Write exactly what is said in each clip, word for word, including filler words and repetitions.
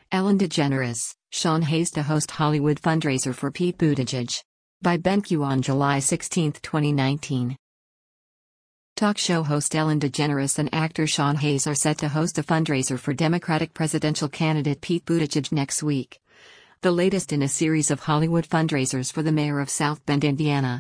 Ellen DeGeneres, Sean Hayes to host Hollywood fundraiser for Pete Buttigieg. By BenQ on July sixteenth, twenty nineteen. Talk show host Ellen DeGeneres and actor Sean Hayes are set to host a fundraiser for Democratic presidential candidate Pete Buttigieg next week, the latest in a series of Hollywood fundraisers for the mayor of South Bend, Indiana.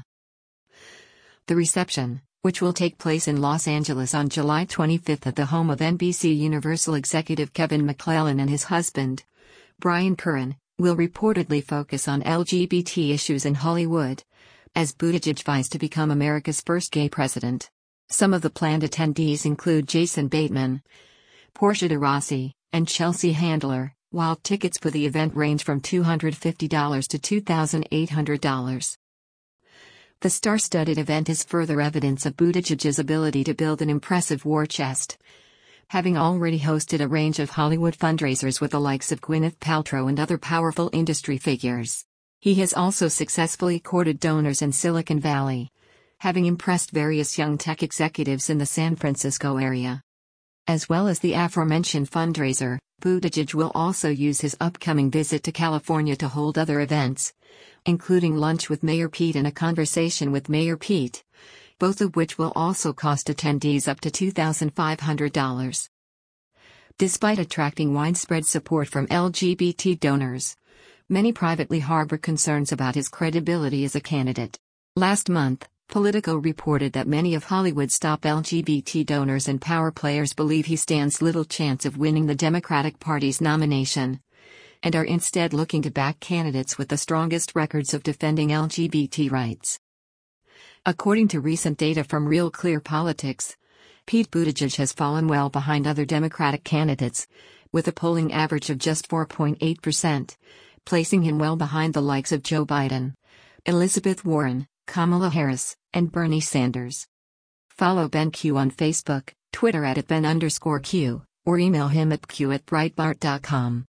The reception, which will take place in Los Angeles on July twenty-fifth at the home of N B C Universal executive Kevin McClellan and his husband, Brian Curran, will reportedly focus on L G B T issues in Hollywood, as Buttigieg vies to become America's first gay president. Some of the planned attendees include Jason Bateman, Portia de Rossi, and Chelsea Handler, while tickets for the event range from two hundred fifty dollars to two thousand eight hundred dollars. The star-studded event is further evidence of Buttigieg's ability to build an impressive war chest, having already hosted a range of Hollywood fundraisers with the likes of Gwyneth Paltrow and other powerful industry figures. He has also successfully courted donors in Silicon Valley, having impressed various young tech executives in the San Francisco area. As well as the aforementioned fundraiser, Buttigieg will also use his upcoming visit to California to hold other events, including lunch with Mayor Pete and a conversation with Mayor Pete, both of which will also cost attendees up to two thousand five hundred dollars. Despite attracting widespread support from L G B T donors, many privately harbor concerns about his credibility as a candidate. Last month, Politico reported that many of Hollywood's top L G B T donors and power players believe he stands little chance of winning the Democratic Party's nomination, and are instead looking to back candidates with the strongest records of defending L G B T rights. According to recent data from Real Clear Politics, Pete Buttigieg has fallen well behind other Democratic candidates, with a polling average of just four point eight percent, placing him well behind the likes of Joe Biden, Elizabeth Warren, Kamala Harris, and Bernie Sanders. Follow BenQ on Facebook, Twitter at Ben underscore Q, or email him at q at breitbart dot com.